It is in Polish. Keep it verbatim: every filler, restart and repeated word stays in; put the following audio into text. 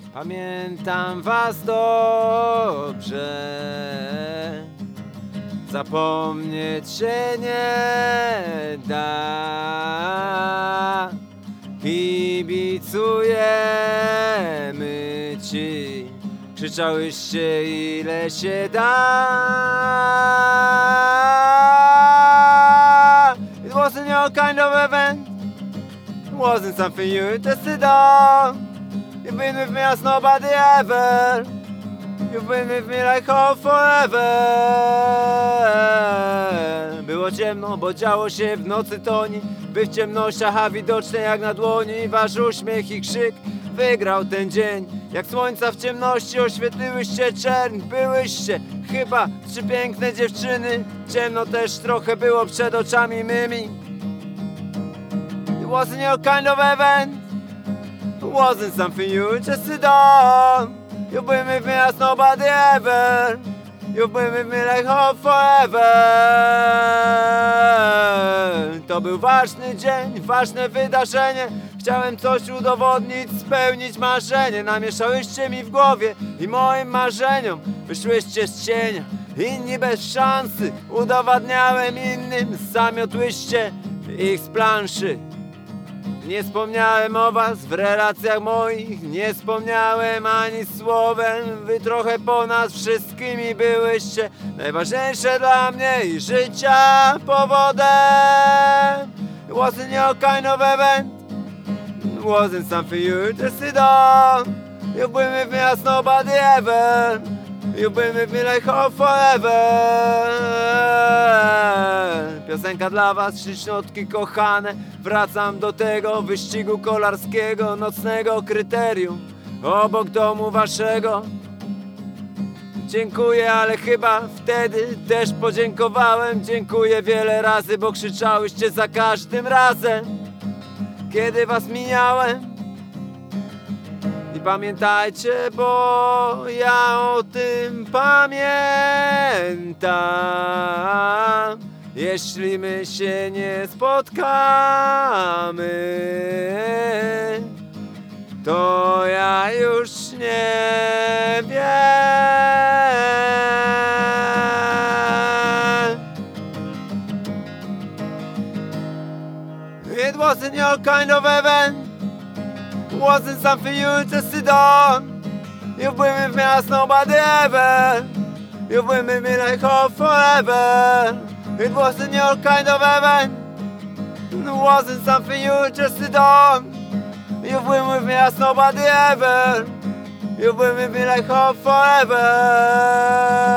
Pamiętam was dobrze, zapomnieć się nie da. Kibicujemy ci, krzyczałyście ile się da. It wasn't your kind of event, it wasn't something you interested on. You've been with me as nobody ever, you've been with me like all forever. Było ciemno, bo działo się w nocy toni, by w ciemnościach, a widoczne jak na dłoni. Wasz uśmiech i krzyk wygrał ten dzień. Jak słońca w ciemności oświetliłyście czerń. Byłyście chyba trzy piękne dziewczyny. Ciemno też trochę było przed oczami mymi. It wasn't your kind of event, it wasn't something you interested on. You've been with me as nobody ever, you've been with me like home forever. To był ważny dzień, ważne wydarzenie. Chciałem coś udowodnić, spełnić marzenie. Namieszałyście mi w głowie i moim marzeniom. Wyszłyście z cienia, inni bez szansy. Udowadniałem innym, zamiotłyście ich z planszy. Nie wspomniałem o was w relacjach moich, nie wspomniałem ani słowem. Wy trochę po nas wszystkimi byłyście najważniejsze dla mnie i życia powodem. It wasn't your kind of event, it wasn't something you interested on. You've been with me as nobody ever, you've been with me like home forever. Piosenka dla was, ślicznotki kochane. Wracam do tego wyścigu kolarskiego, nocnego kryterium obok domu waszego. Dziękuję, ale chyba wtedy też podziękowałem. Dziękuję wiele razy, bo krzyczałyście za każdym razem, kiedy was mijałem. I pamiętajcie, bo ja o tym pamiętam. Jeśli my się nie spotkamy, to ja już nie wiem. It wasn't your kind of event, it wasn't something you interested on. You've been with me as nobody ever, you've been with me like home forever. It wasn't your kind of event, it wasn't something you interested on. You've been with me as nobody ever, you've been with me like home forever.